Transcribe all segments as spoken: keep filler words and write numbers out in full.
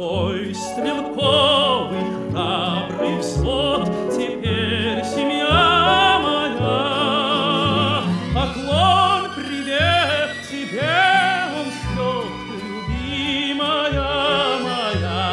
твой стрелковый храбрый взвод, теперь семья моя. Поклон, привет тебе он шлет, любимая моя.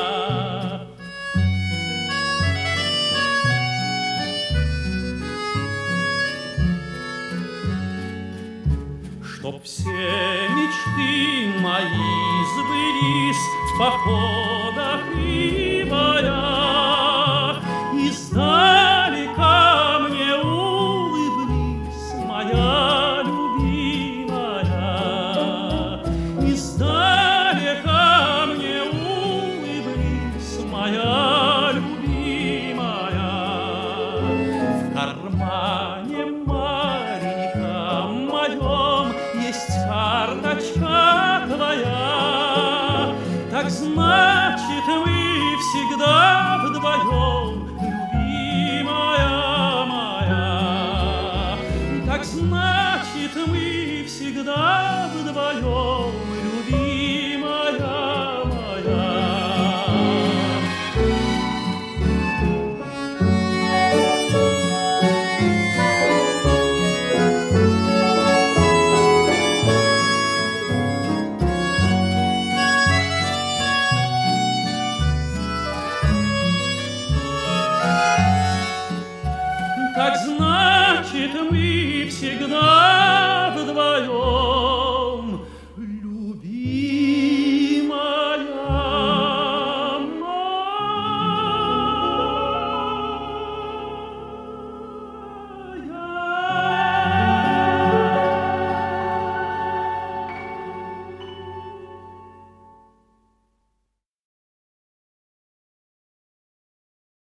Чтоб все мечты мои сбылись в походах и боях, издалека мне улыбнись, моя любимая. Издалека мне улыбнись, моя любимая. В кармане маленьком моем есть карточка твоя. Так значит, мы всегда вдвоем, любимая моя. Так значит, мы всегда вдвоем, любимая моя. Так значит, мы всегда вдвоем.